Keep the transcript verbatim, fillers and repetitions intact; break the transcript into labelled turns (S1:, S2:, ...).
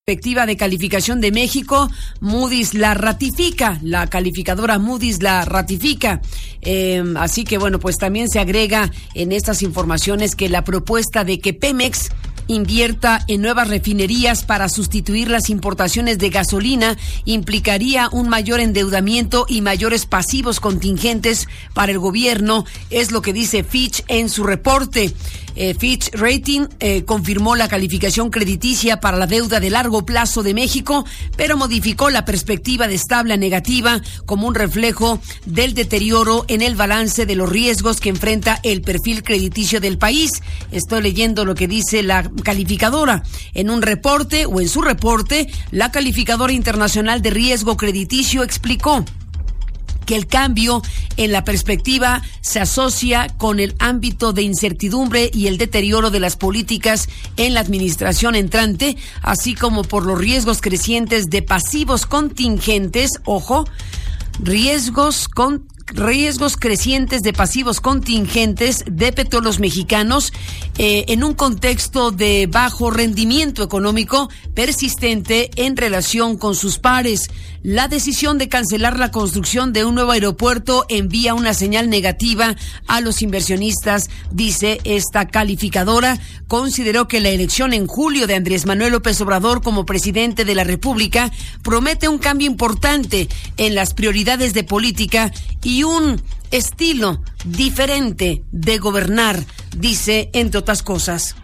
S1: Perspectiva de calificación de México, Moody's la ratifica, la calificadora Moody's la ratifica. Eh, así que bueno, pues también se agrega en estas informaciones que la propuesta de que Pemex invierta en nuevas refinerías para sustituir las importaciones de gasolina implicaría un mayor endeudamiento y mayores pasivos contingentes para el gobierno, es lo que dice Fitch en su reporte. Eh, Fitch Rating eh, confirmó la calificación crediticia para la deuda de largo plazo de México, pero modificó la perspectiva de estable a negativa como un reflejo del deterioro en el balance de los riesgos que enfrenta el perfil crediticio del país. Estoy leyendo lo que dice la calificadora. En un reporte o en su reporte, la calificadora internacional de riesgo crediticio explicó que el cambio en la perspectiva se asocia con el ámbito de incertidumbre y el deterioro de las políticas en la administración entrante, así como por los riesgos crecientes de pasivos contingentes, ojo, riesgos con riesgos crecientes de pasivos contingentes de petróleos mexicanos eh, en un contexto de bajo rendimiento económico persistente en relación con sus pares. La decisión de cancelar la construcción de un nuevo aeropuerto envía una señal negativa a los inversionistas, dice esta calificadora. Consideró que la elección en julio de Andrés Manuel López Obrador como presidente de la República promete un cambio importante en las prioridades de política y un estilo diferente de gobernar, dice, entre otras cosas.